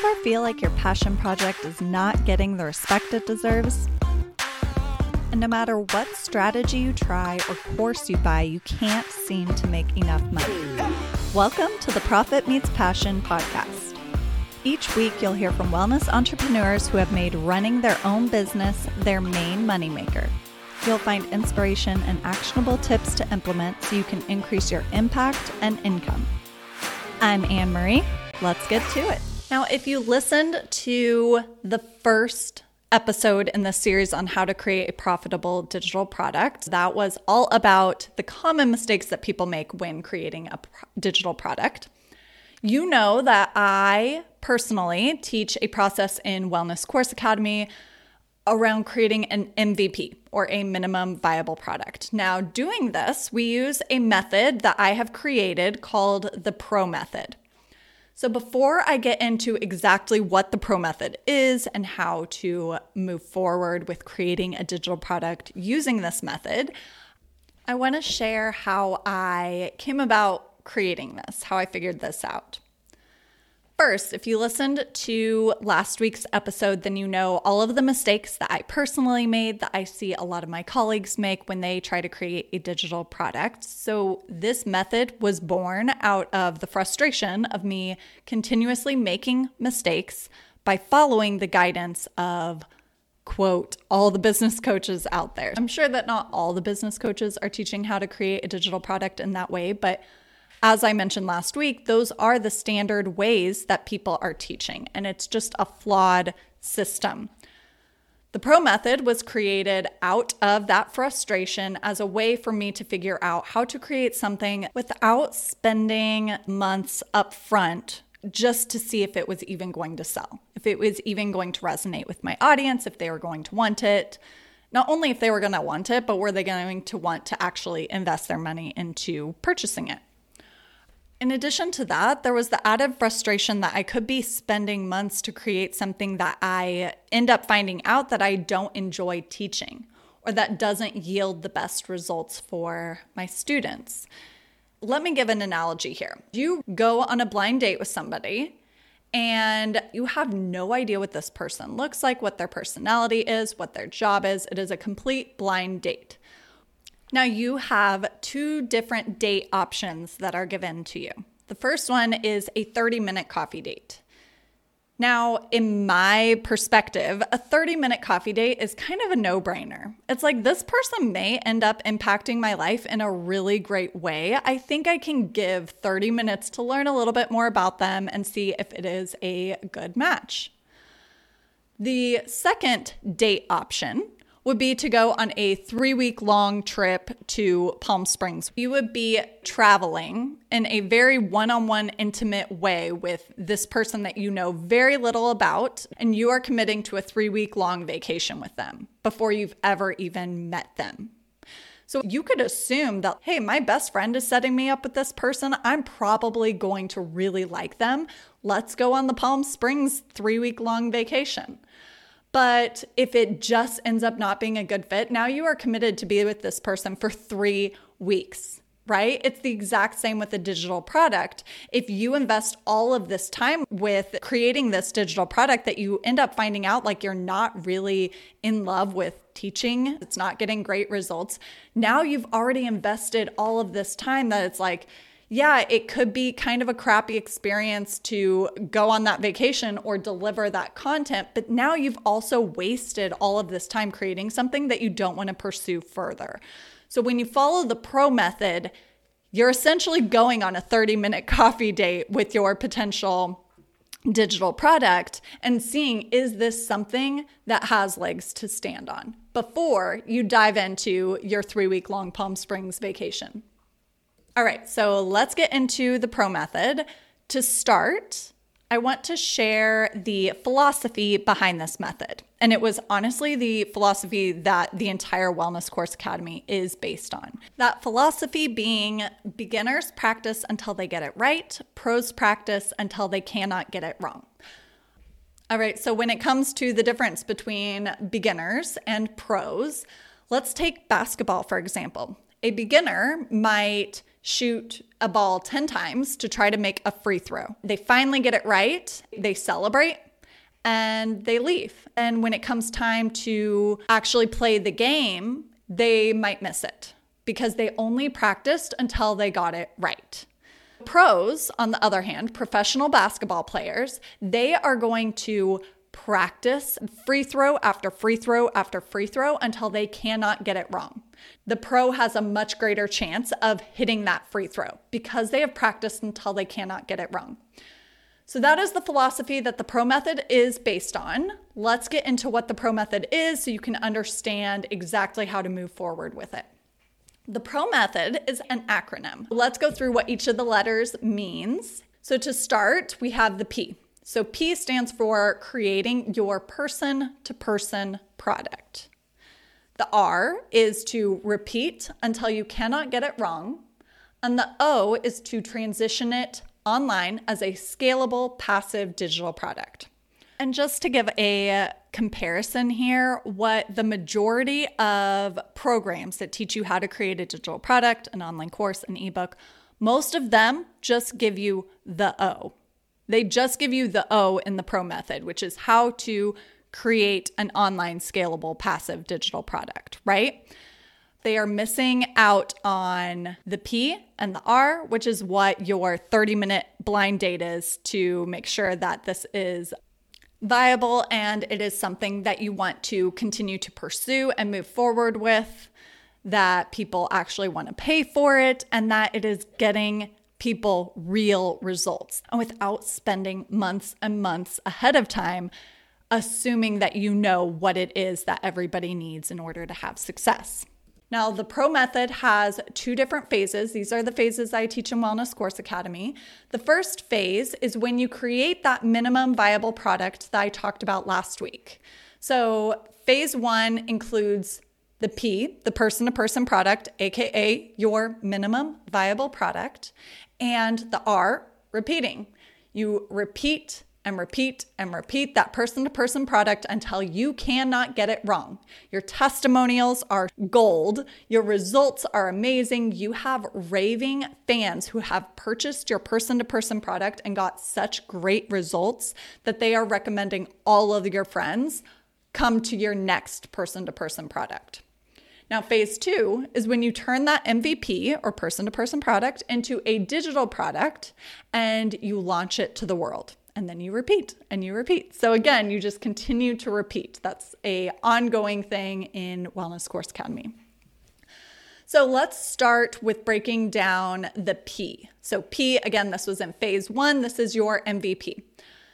ever feel like your passion project is not getting the respect it deserves? And no matter what strategy you try or course you buy, you can't seem to make enough money. Welcome to the Profit Meets Passion podcast. Each week, you'll hear from wellness entrepreneurs who have made running their own business their main moneymaker. You'll find inspiration and actionable tips to implement so you can increase your impact and income. I'm Anne Marie. Let's get to it. Now, if you listened to the first episode in this series on how to create a profitable digital product, that was all about the common mistakes that people make when creating a digital product. You know that I personally teach a process in Wellness Course Academy around creating an MVP, or a minimum viable product. Now, doing this, we use a method that I have created called the PRO method. So before I get into exactly what the PRO method is and how to move forward with creating a digital product using this method, I want to share how I came about creating this, how I figured this out. First, if you listened to last week's episode, then you know all of the mistakes that I personally made that I see a lot of my colleagues make when they try to create a digital product. So this method was born out of the frustration of me continuously making mistakes by following the guidance of, quote, all the business coaches out there. I'm sure that not all the business coaches are teaching how to create a digital product in that way, but as I mentioned last week, those are the standard ways that people are teaching, and it's just a flawed system. The PRO method was created out of that frustration as a way for me to figure out how to create something without spending months up front just to see if it was even going to sell, if it was even going to resonate with my audience, if they were going to want it. Not only if they were going to want it, but were they going to want to actually invest their money into purchasing it? In addition to that, there was the added frustration that I could be spending months to create something that I end up finding out that I don't enjoy teaching or that doesn't yield the best results for my students. Let me give an analogy here. You go on a blind date with somebody and you have no idea what this person looks like, what their personality is, what their job is. It is a complete blind date. Now you have two different date options that are given to you. The first one is a 30-minute coffee date. Now, in my perspective, a 30-minute coffee date is kind of a no-brainer. It's like this person may end up impacting my life in a really great way. I think I can give 30 minutes to learn a little bit more about them and see if it is a good match. The second date option would be to go on a 3-week-long trip to Palm Springs. You would be traveling in a very one-on-one intimate way with this person that you know very little about, and you are committing to a 3-week-long vacation with them before you've ever even met them. So you could assume that, hey, my best friend is setting me up with this person. I'm probably going to really like them. Let's go on the Palm Springs 3-week-long vacation. But if it just ends up not being a good fit, now you are committed to be with this person for 3 weeks, right? It's the exact same with a digital product. If you invest all of this time with creating this digital product that you end up finding out like you're not really in love with teaching, it's not getting great results. Now you've already invested all of this time that it's like, yeah, it could be kind of a crappy experience to go on that vacation or deliver that content, but now you've also wasted all of this time creating something that you don't want to pursue further. So when you follow the PRO method, you're essentially going on a 30-minute coffee date with your potential digital product and seeing, is this something that has legs to stand on before you dive into your 3-week-long Palm Springs vacation. All right, so let's get into the PRO method. To start, I want to share the philosophy behind this method. And it was honestly the philosophy that the entire Wellness Course Academy is based on. That philosophy being beginners practice until they get it right, pros practice until they cannot get it wrong. All right, so when it comes to the difference between beginners and pros, let's take basketball, for example. A beginner might shoot a ball 10 times to try to make a free throw. They finally get it right, they celebrate, and they leave. And when it comes time to actually play the game, they might miss it because they only practiced until they got it right. Pros, on the other hand, professional basketball players, they are going to practice free throw after free throw after free throw until they cannot get it wrong. The pro has a much greater chance of hitting that free throw because they have practiced until they cannot get it wrong. So that is the philosophy that the pro method is based on. Let's get into what the pro method is so you can understand exactly how to move forward with it. The pro method is an acronym. Let's go through what each of the letters means. So to start, we have the P. So P stands for creating your person-to-person product. The R is to repeat until you cannot get it wrong. And the O is to transition it online as a scalable, passive digital product. And just to give a comparison here, what the majority of programs that teach you how to create a digital product, an online course, an ebook, most of them just give you the O. They just give you the O in the pro method, which is how to create an online scalable passive digital product, right? They are missing out on the P and the R, which is what your 30-minute blind date is to make sure that this is viable and it is something that you want to continue to pursue and move forward with, that people actually want to pay for it, and that it is getting people real results, and without spending months and months ahead of time assuming that you know what it is that everybody needs in order to have success. Now, the pro method has 2 different phases. These are the phases I teach in Wellness Course Academy. The first phase is when you create that minimum viable product that I talked about last week. So phase 1 includes the P, the person-to-person product, aka your minimum viable product, and the R, repeating. You repeat and repeat and repeat that person-to-person product until you cannot get it wrong. Your testimonials are gold. Your results are amazing. You have raving fans who have purchased your person-to-person product and got such great results that they are recommending all of your friends come to your next person-to-person product. Now, phase 2 is when you turn that MVP or person-to-person product into a digital product and you launch it to the world. And then you repeat and you repeat. So again, you just continue to repeat. That's an ongoing thing in Wellness Course Academy. So let's start with breaking down the P. So P, again, this was in phase 1. This is your MVP.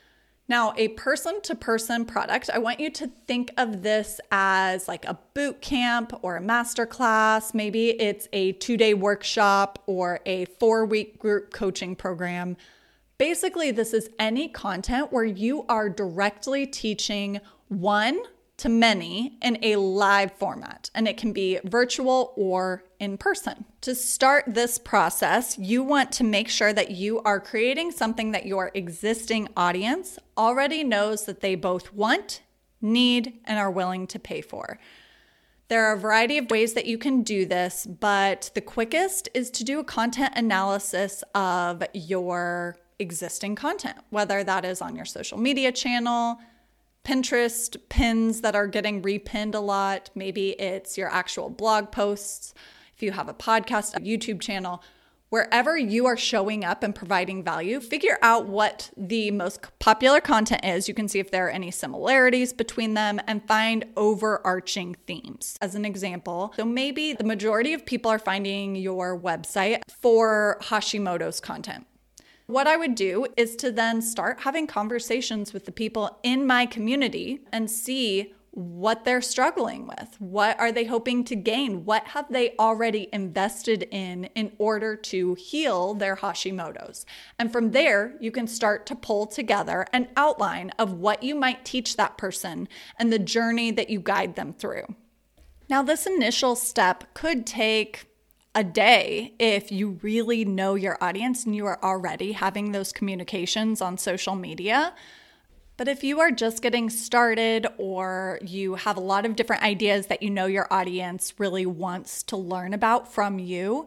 Now, a person-to-person product, I want you to think of this as like a boot camp or a masterclass. Maybe it's a 2-day workshop or a 4-week group coaching program. Basically, this is any content where you are directly teaching one to many in a live format, and it can be virtual or in person. To start this process, you want to make sure that you are creating something that your existing audience already knows that they both want, need, and are willing to pay for. There are a variety of ways that you can do this, but the quickest is to do a content analysis of your existing content, whether that is on your social media channel, Pinterest pins that are getting repinned a lot. Maybe it's your actual blog posts. If you have a podcast, a YouTube channel, wherever you are showing up and providing value, figure out what the most popular content is. You can see if there are any similarities between them and find overarching themes. As an example, so maybe the majority of people are finding your website for Hashimoto's content. What I would do is to then start having conversations with the people in my community and see what they're struggling with. What are they hoping to gain? What have they already invested in order to heal their Hashimoto's? And from there, you can start to pull together an outline of what you might teach that person and the journey that you guide them through. Now, this initial step could take a day if you really know your audience and you are already having those communications on social media. But if you are just getting started or you have a lot of different ideas that you know your audience really wants to learn about from you,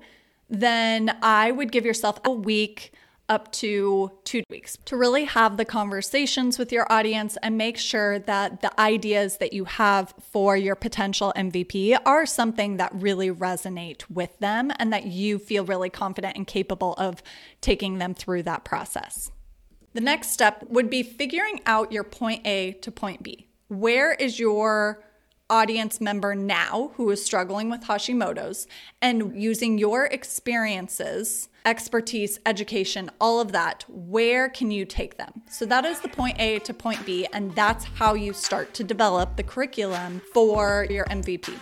then I would give yourself a week up to 2 weeks to really have the conversations with your audience and make sure that the ideas that you have for your potential MVP are something that really resonate with them and that you feel really confident and capable of taking them through that process. The next step would be figuring out your point A to point B. Where is your audience member now who is struggling with Hashimoto's, and using your experiences, expertise, education, all of that, where can you take them? So that is the point A to point B, and that's how you start to develop the curriculum for your MVP.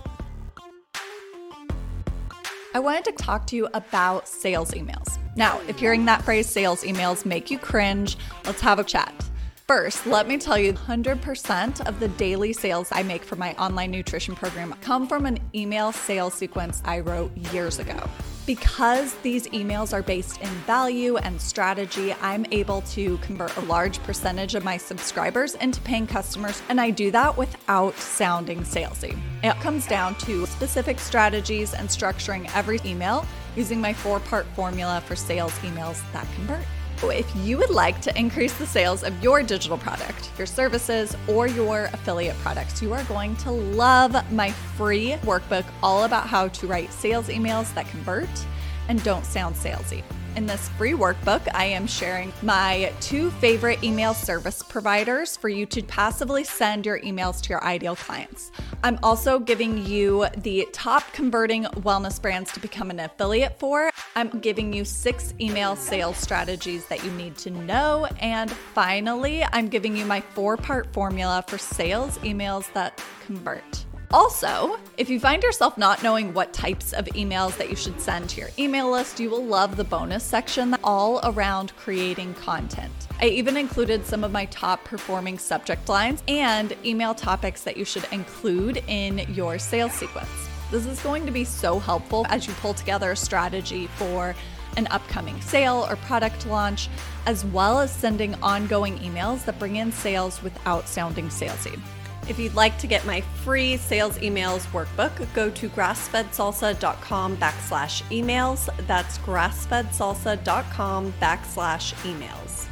I wanted to talk to you about sales emails. Now, if hearing that phrase, sales emails, make you cringe, let's have a chat. First, let me tell you, 100% of the daily sales I make for my online nutrition program come from an email sales sequence I wrote years ago. Because these emails are based in value and strategy, I'm able to convert a large percentage of my subscribers into paying customers, and I do that without sounding salesy. It comes down to specific strategies and structuring every email using my 4-part formula for sales emails that convert. If you would like to increase the sales of your digital product, your services, or your affiliate products, you are going to love my free workbook all about how to write sales emails that convert and don't sound salesy. In this free workbook, I am sharing my 2 favorite email service providers for you to passively send your emails to your ideal clients. I'm also giving you the top converting wellness brands to become an affiliate for. I'm giving you 6 email sales strategies that you need to know. And finally, I'm giving you my 4-part formula for sales emails that convert. Also, if you find yourself not knowing what types of emails that you should send to your email list, you will love the bonus section all around creating content. I even included some of my top performing subject lines and email topics that you should include in your sales sequence. This is going to be so helpful as you pull together a strategy for an upcoming sale or product launch, as well as sending ongoing emails that bring in sales without sounding salesy. If you'd like to get my free sales emails workbook, go to grassfedsalsa.com/emails. That's grassfedsalsa.com/emails.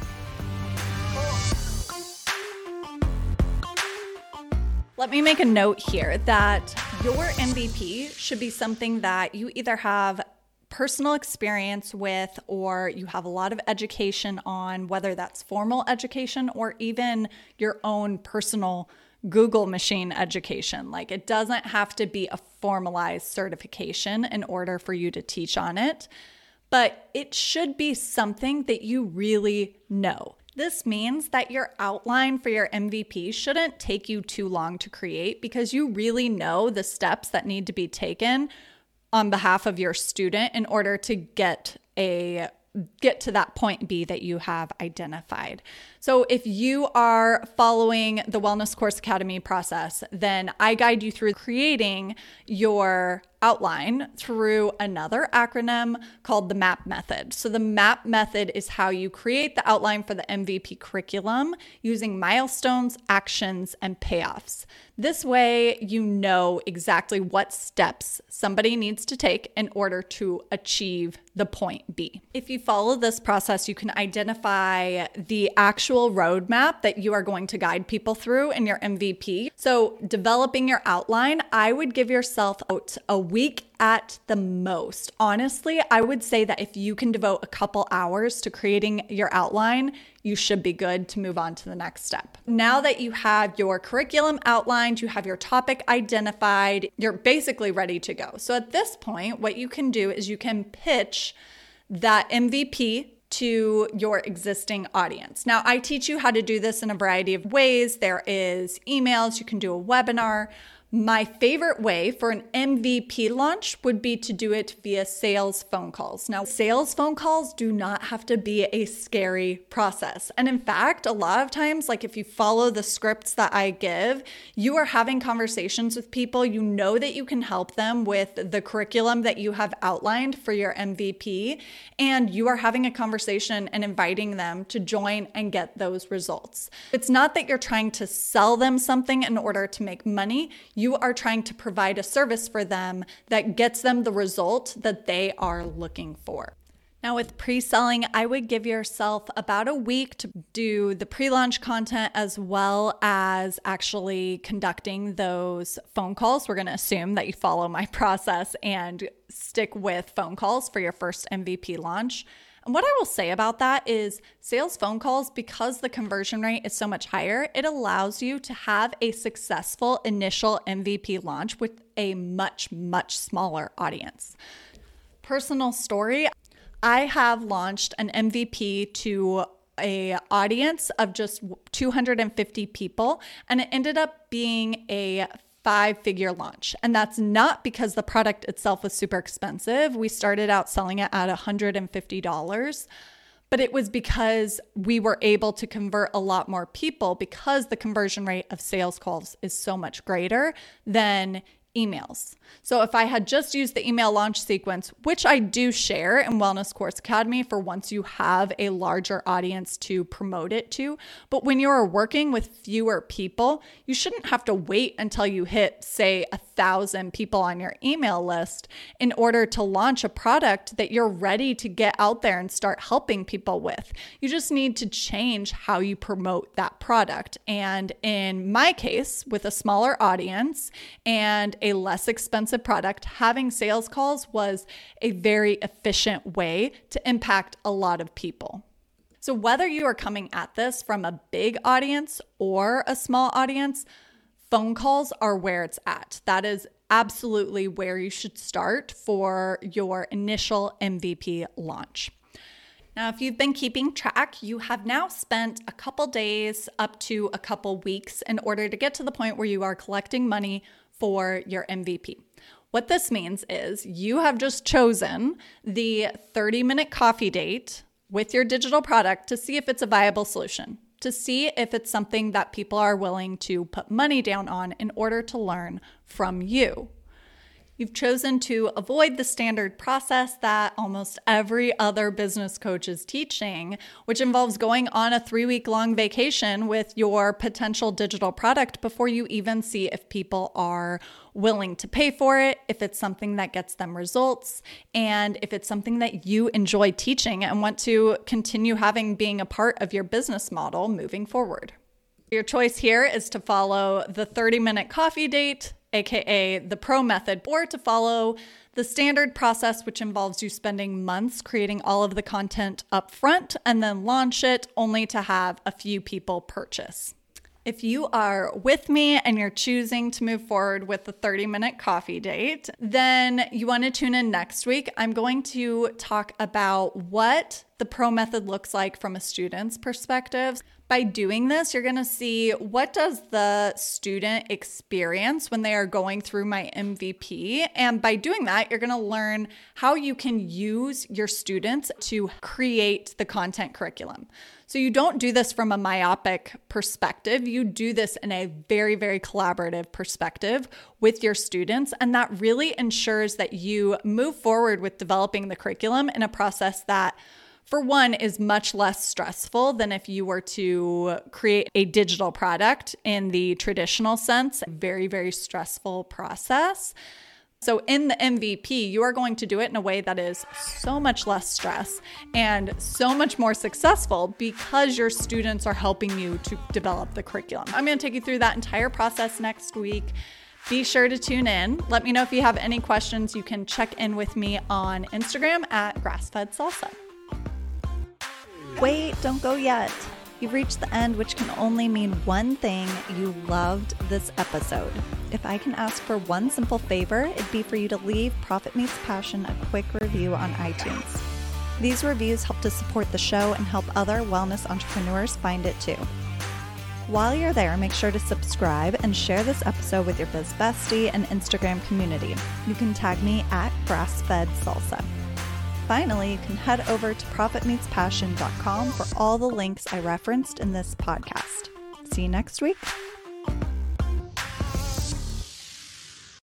Let me make a note here that your MVP should be something that you either have personal experience with or you have a lot of education on, whether that's formal education or even your own personal Google machine education. Like, it doesn't have to be a formalized certification in order for you to teach on it, but it should be something that you really know. This means that your outline for your MVP shouldn't take you too long to create because you really know the steps that need to be taken on behalf of your student in order to get to that point B that you have identified. So if you are following the Wellness Course Academy process, then I guide you through creating your outline through another acronym called the MAP method. So the MAP method is how you create the outline for the MVP curriculum using milestones, actions, and payoffs. This way, you know exactly what steps somebody needs to take in order to achieve the point B. If you follow this process, you can identify the actual roadmap that you are going to guide people through in your MVP. So developing your outline, I would give yourself a week at the most. Honestly, I would say that if you can devote a couple hours to creating your outline, you should be good to move on to the next step. Now that you have your curriculum outlined, you have your topic identified, you're basically ready to go. So at this point, what you can do is you can pitch that MVP to your existing audience. Now, I teach you how to do this in a variety of ways. There is emails, you can do a webinar. My favorite way for an MVP launch would be to do it via sales phone calls. Now, sales phone calls do not have to be a scary process. And in fact, a lot of times, like if you follow the scripts that I give, you are having conversations with people. You know that you can help them with the curriculum that you have outlined for your MVP, and you are having a conversation and inviting them to join and get those results. It's not that you're trying to sell them something in order to make money. You are trying to provide a service for them that gets them the result that they are looking for. Now with pre-selling, I would give yourself about a week to do the pre-launch content as well as actually conducting those phone calls. We're going to assume that you follow my process and stick with phone calls for your first MVP launch. And what I will say about that is sales phone calls, because the conversion rate is so much higher, it allows you to have a successful initial MVP launch with a much, much smaller audience. Personal story, I have launched an MVP to an audience of just 250 people, and it ended up being a 5-figure launch. And that's not because the product itself was super expensive. We started out selling it at $150, but it was because we were able to convert a lot more people because the conversion rate of sales calls is so much greater than emails. So if I had just used the email launch sequence, which I do share in Wellness Course Academy for once you have a larger audience to promote it to, but when you're working with fewer people, you shouldn't have to wait until you hit, say, 1,000 people on your email list in order to launch a product that you're ready to get out there and start helping people with. You just need to change how you promote that product. And in my case, with a smaller audience and a less expensive product, having sales calls was a very efficient way to impact a lot of people. So whether you are coming at this from a big audience or a small audience, phone calls are where it's at. That is absolutely where you should start for your initial MVP launch. Now, if you've been keeping track, you have now spent a couple days up to a couple weeks in order to get to the point where you are collecting money for your MVP. What this means is you have just chosen the 30-minute coffee date with your digital product to see if it's a viable solution, to see if it's something that people are willing to put money down on in order to learn from you. You've chosen to avoid the standard process that almost every other business coach is teaching, which involves going on a 3-week-long vacation with your potential digital product before you even see if people are willing to pay for it, if it's something that gets them results, and if it's something that you enjoy teaching and want to continue having being a part of your business model moving forward. Your choice here is to follow the 30-minute coffee date, aka the pro method, or to follow the standard process, which involves you spending months creating all of the content up front and then launch it only to have a few people purchase. If you are with me and you're choosing to move forward with the 30-minute coffee date, then you want to tune in next week. I'm going to talk about what the pro method looks like from a student's perspective. By doing this, you're going to see what does the student experience when they are going through my MVP. And by doing that, you're going to learn how you can use your students to create the content curriculum. So you don't do this from a myopic perspective. You do this in a very, very collaborative perspective with your students. And that really ensures that you move forward with developing the curriculum in a process that, for one, is much less stressful than if you were to create a digital product in the traditional sense. Very, very stressful process. So in the MVP, you are going to do it in a way that is so much less stress and so much more successful because your students are helping you to develop the curriculum. I'm going to take you through that entire process next week. Be sure to tune in. Let me know if you have any questions. You can check in with me on Instagram at Grass-Fed Salsa. Wait, don't go yet. You've reached the end, which can only mean one thing: you loved this episode. If I can ask for one simple favor, it'd be for you to leave Profit Meets Passion a quick review on iTunes. These reviews help to support the show and help other wellness entrepreneurs find it too. While you're there, make sure to subscribe and share this episode with your Biz Bestie and Instagram community. You can tag me at Grass-Fed Salsa. Finally, you can head over to profitmeetspassion.com for all the links I referenced in this podcast. See you next week.